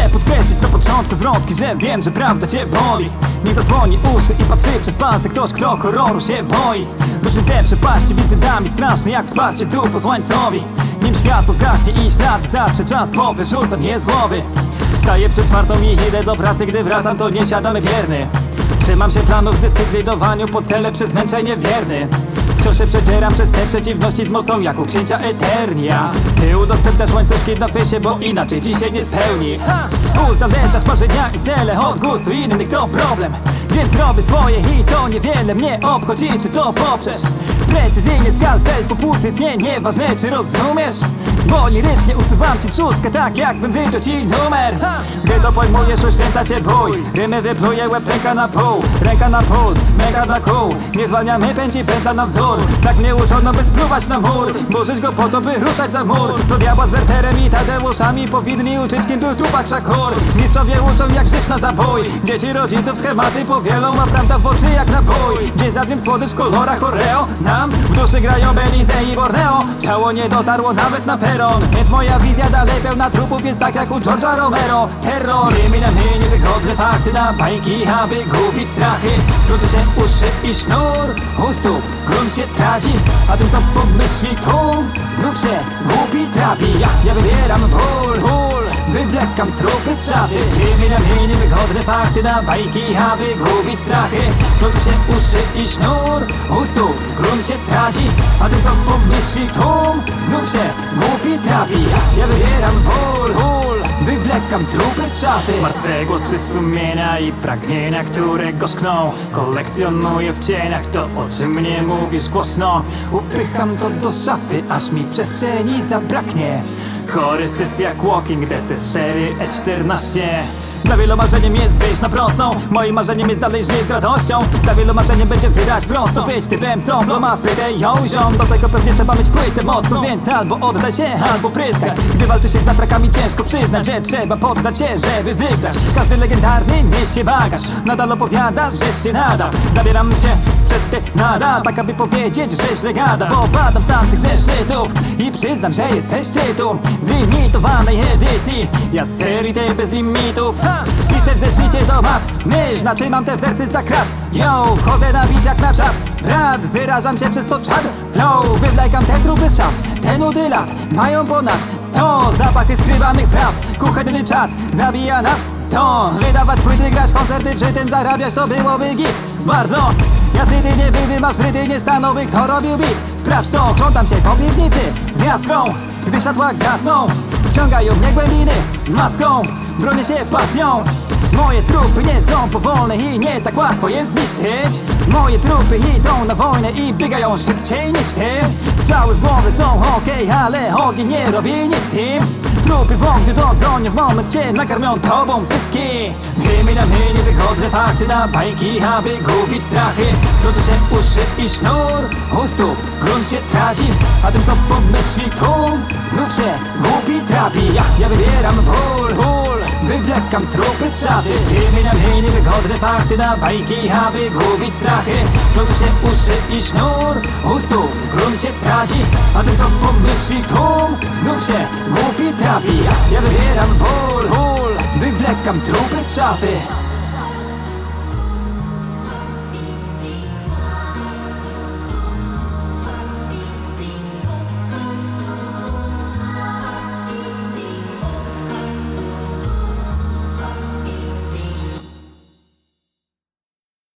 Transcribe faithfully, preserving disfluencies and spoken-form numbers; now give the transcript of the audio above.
Chcę podkreślić na początku zwrotki, że wiem, że prawda cię boli. Nie zasłoni uszy i patrzy przez palce ktoś, kto horroru się boi. Różnice przepaści między nami straszne jak wsparcie tu po słońcowi. Nim światło zgaśnie i ślady zatrze, czas po wyrzucam je z głowy. Wstaję przed czwartą i idę do pracy, gdy wracam to nie siadamy bierny. Trzymam się planów w zdyscyplinowaniu po cele przez zmęczenie wierny. Wciąż się przedzieram przez te przeciwności z mocą jak u księcia Eternia. Ty udostępniasz łańcuszki na fejsie, bo inaczej ci się nie spełni. Uzależniasz marzenia i cele od gustu innych, to problem. Więc robię swoje i to niewiele mnie obchodzi, czy to poprzesz. Precyzyjnie skalpel po półty tnie, nieważne czy rozumiesz. Bo lirycznie usuwam ci trzustkę, tak jakbym wyciął ci numer. Gdy to pojmujesz, uświęca cię bój. Rymy wypluje, łeb ręka na pół. Ręka na puls, mega dla kół. Nie zwalniamy, pędzi pętla na wzór. Tak mnie uczono, by spluwać na mur. Burzyć go po to, by ruszać za mur. Do diabła z Werterem i Tadeuszami powinni uczyć, kim był Tupak Shakur. Mistrzowie uczą, jak żyć na zabój. Dzieci rodziców schematy powielą, a prawda w oczy jak nabój. Gdzie zadriem słodycz w kolorach Oreo. Nam w duszy grają Belize i Borneo. Ciało nie dotarło nawet na peron, więc moja wizja dalej pełna trupów jest tak jak u George'a Romero. Terror, wymieniamy niewygodne fakty na bajki, aby gubić strachy. Krótszy się uszy i sznur u stóp, grunt się traci, a tym co pomyśli tłum znów się głupi trapi. Ja, ja wybieram ból, ból, wywlekam trupy z szafy. Wymieniamy niewygodne fakty na bajki, aby gubić strachy. Krótszy się uszy i sznur u stóp, grunt się traci, a tym co pomyśli tłum znów się głupi trapi. Ja, ja wybieram ból, ból, wywlekam trupy z szafy. Martwe głosy sumienia i pragnienia, które gorzkną. Kolekcjonuję w cieniach to, o czym nie mówisz głośno. Upycham to do szafy, aż mi przestrzeni zabraknie. Chory syf jak Walking Dead, T cztery E czternaście. Za wielu marzeniem jest wyjść na prostą. Moim marzeniem jest dalej żyć z radością. Za wielu marzeniem będzie wydać prosto. Być typem, co ma wpytę ją ziom. Do tego pewnie trzeba mieć płytę mocną, więc albo oddaj się, albo pryskaj. Gdy walczy się z atrakami, ciężko przyznać, że trzeba poddać się, żeby wygrać. Każdy legendarny niesie bagaż. Nadal opowiadasz, że się nada. Zabieram się sprzed te nada, tak aby powiedzieć, że źle gada. Bo padam z tamtych zeszytów i przyznam, że jesteś tytuł z limitowanej edycji. Ja z serii tej bez limitów. Piszę w zeszycie do mat, my, znaczy mam te wersy za krat. Yo, wchodzę na beat jak na czat. Brat, wyrażam się przez to czad. Flow, wywlekam te trupy z szaf. Te nudy lat mają ponad sto zapachy skrywanych prawd. Kuchenny czat zabija nas. To wydawać płyty, grać koncerty, przy tym zarabiać to byłoby git. Bardzo jasyty nie były, masz wryty niestanowy, kto robił beat. Sprawdź to, krzątam się po piwnicy z jaskrą, gdy światła gasną. Wciągają mnie głębiny macką, bronię się pasją. Moje trupy nie są powolne i nie tak łatwo je zniszczyć. Moje trupy idą na wojnę i biegają szybciej niż ty. Strzały w głowy są okej, okay, ale ogień nie robi nic im. Trupy w ogniu dogonią w moment, gdzie nakarmią tobą pyski. Wymieniamy niewygodne fakty na bajki, aby gubić strachy. Krótszy się uszy i sznur u stóp, grunt się traci, a tym co pomyśli tłum znów się głupi trapi. Ja, ja wybieram ból, ból, wywlekam trupy z szafy. Wymieniamy niewygodne fakty na bajki, aby gubić strachy. Krótszy się uszy i sznur u stóp, grunt się traci, a tym co pomyśli tłum znów się głupi trapi. Ja, ja wybieram ból, ból, wywlekam trupy z szafy.